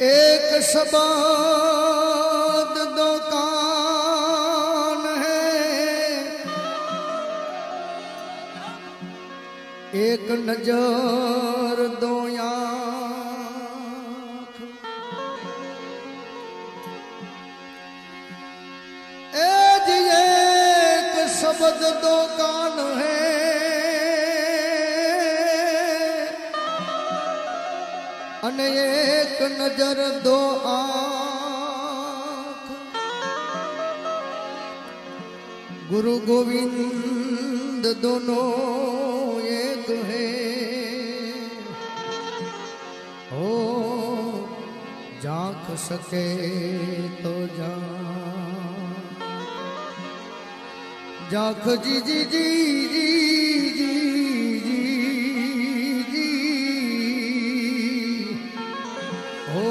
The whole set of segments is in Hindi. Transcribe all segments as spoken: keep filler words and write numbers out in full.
एक शब्द दो कान है, एक नजर दो आँख, ए जी एक शब्द दो कान है, अने एक नजर दो आँख। गुरु गोविंद दोनों एक है, हो झांक सके तो झांक, झांक जी जी जी जी जी जी हो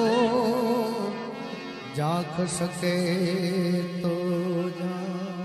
झांक सके तो झांक।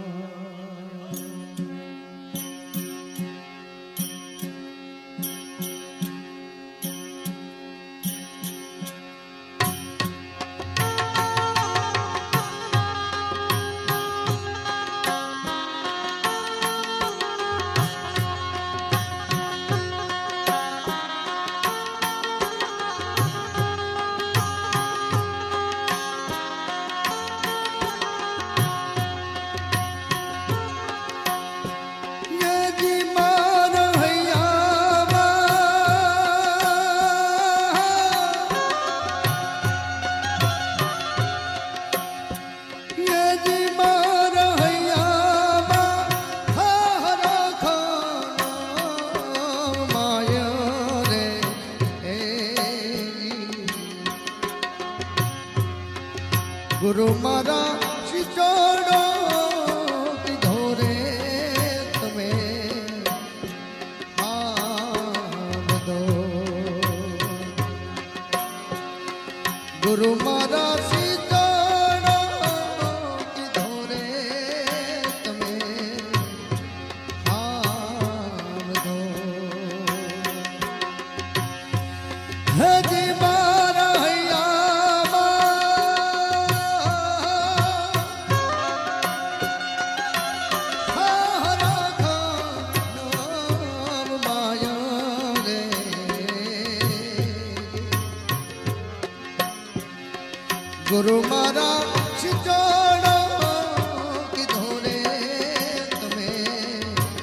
गुरु मारा सिचोड़ो की धोरे तुम्हें आम दो, गुरु मारा सिचोड़ो की धोरे तुम्हें आम दो। है जी मारा हैया गुरु मारा सिचोड़ो की धोरे तुम्हें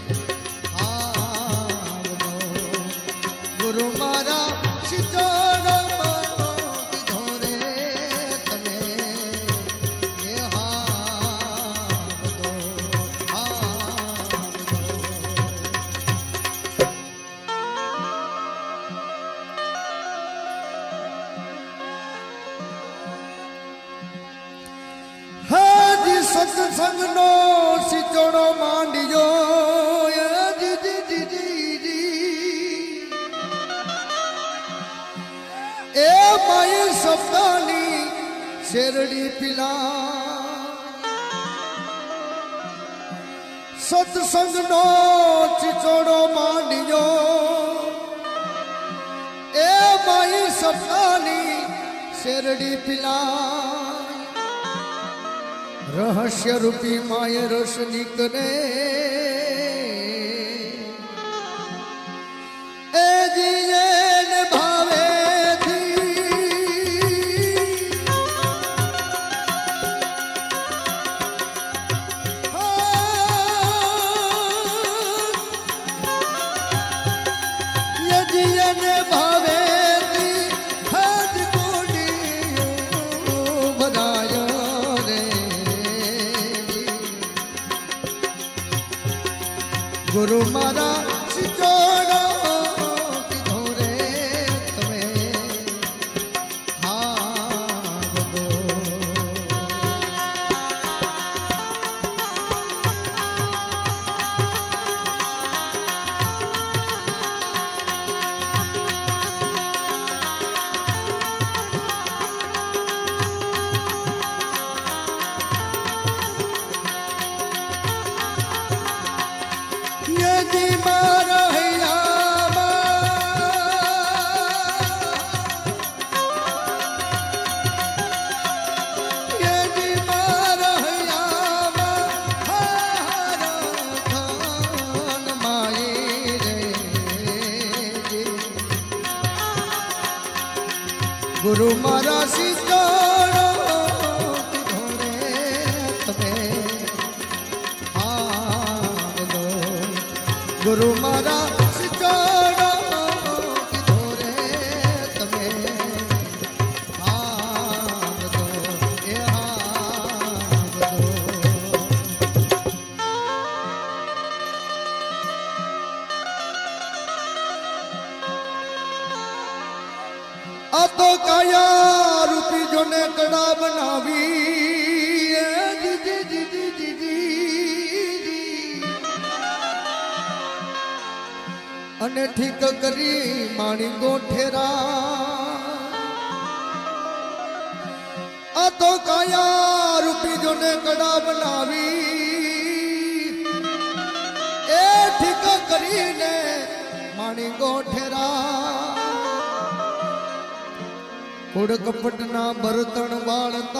आम दो, गुरु मारा सिचोड़ो की धोरे तुम्हें ये आम दो, आम दो। सत्संग नो सिचोड़ो मांडियो जी जी जी जी जी, ए माई सपनानी शेरड़ी पिला। सत्संग नो सिचोड़ो मांडियो, ए माई सपनानी शेरड़ी पिला। रहस्य रूपी माय रस निकले, ए जिये ने भावे थी, ये जिये ने भावे थी, हज कोडी बनाया गुरु मारा सिचोड़ो की धोरे तुम्हें आम दो। यदि मारा हैया गुरु मारा सितारो धोरे तमे हाथ दो गुरु मारा सितारो धोरे तमे हाथ दो ए हाथ दो आ तो काया रूपी जो ने कड़ा बनावी जी जी जी जी जी जी अने ठीक करी माणी गोठेरा आ तो काया रूपी जो ने कड़ा बनावी ए ठीक करी ने माणी गोठेरा कुड़ कपटना बर्तन बालता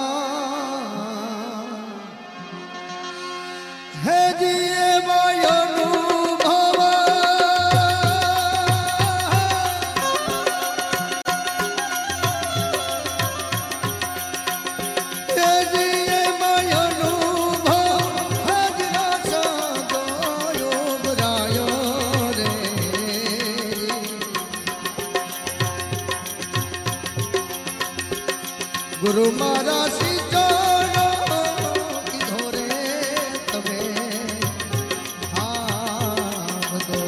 है जी मायनु भाव है जी मायनु भाव हजरा सादो बरायो रे गुरु मारा सितारो धोरे तमे हाथ दो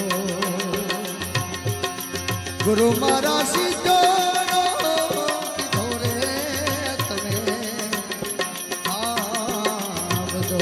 गुरु मारा सितारो धोरे तमे हाथ दो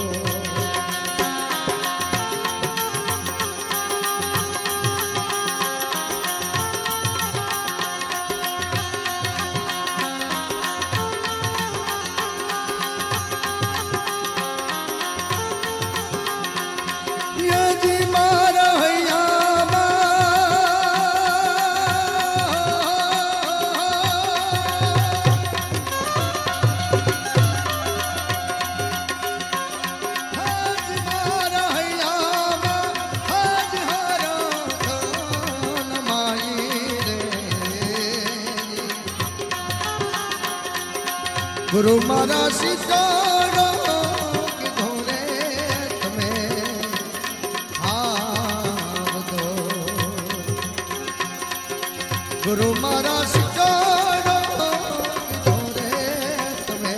गुरु मारा सितारो धोरे तमे हाथ दो गुरु मारा सितारो धोरे तमे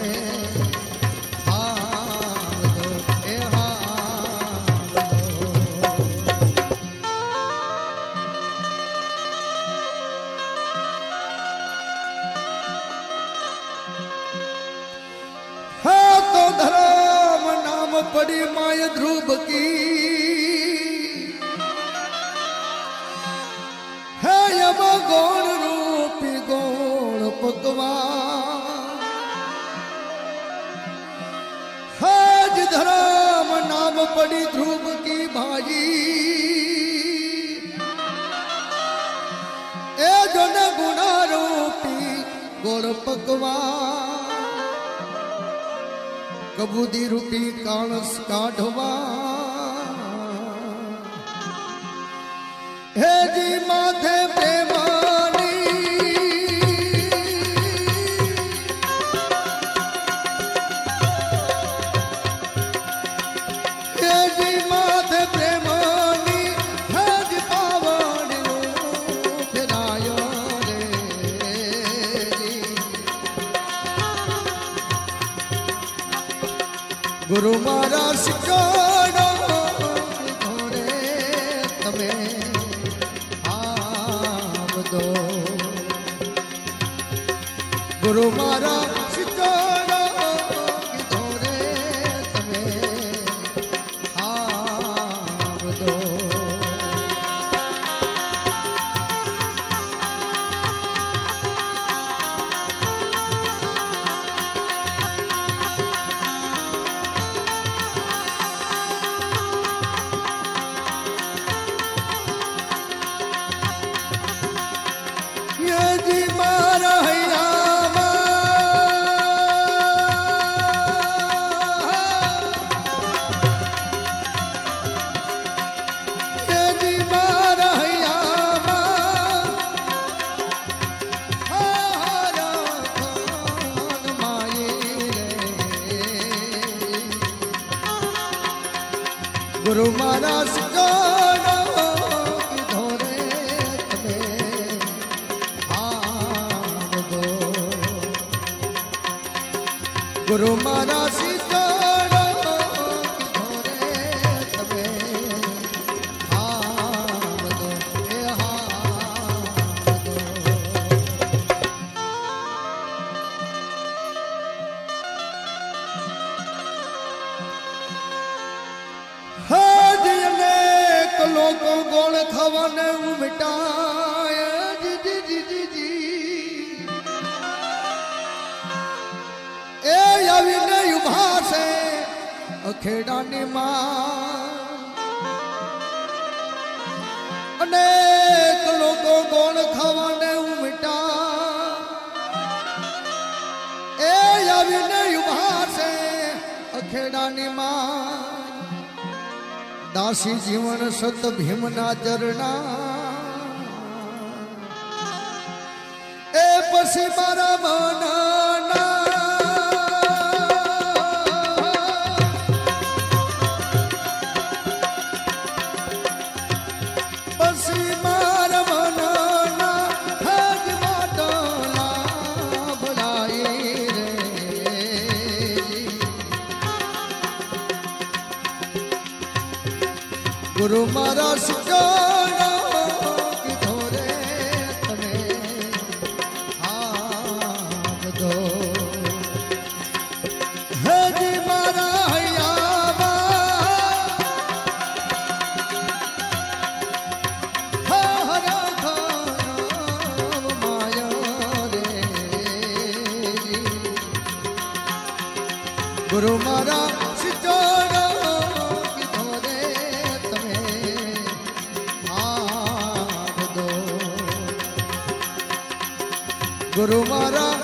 हाथ दो ए हाथ दो धर्म नाम पड़ी माय ध्रुव की है यम गौण रूपी गौण पकवान है धर्म नाम पड़ी ध्रुव की भाई ए जो न गुणा रूपी गौण पकवान कबूदी रूपी काणस काढ़वा हे जी माथे प्रेमानी हे जी माथे प्रेमानी हे जी पावनी फिरायो रे गुरु मारा सितारो धोरे तमे हाथ दो गुरु मारा सितारो धोरे तमे हाथ दो मारा सिकोड़ो कीधो रे तमे हार दो गुरु मारा सिकोड़ो कीधो रे तमे हार दो ए हार दो लोगों गोल खवाने मिटाए जी जी जी जी जी ए यावी ने युभा से अखेड़ा ने मां अनेक लोगों गोल खवाने मिटा ए यावी ने युभा से अखेड़ा ने मां दासी जीवन सत भीमना चरणा ए पसी मारा मनाना पसी मारा मनाना हज माटोला भलाई रे गुरु मारा सिकोड़ो कीधो रे तमे हार दो हजी मारा हयावा हरा खाम माया रे गुरु मारा सिकोड़ो गुरु मारा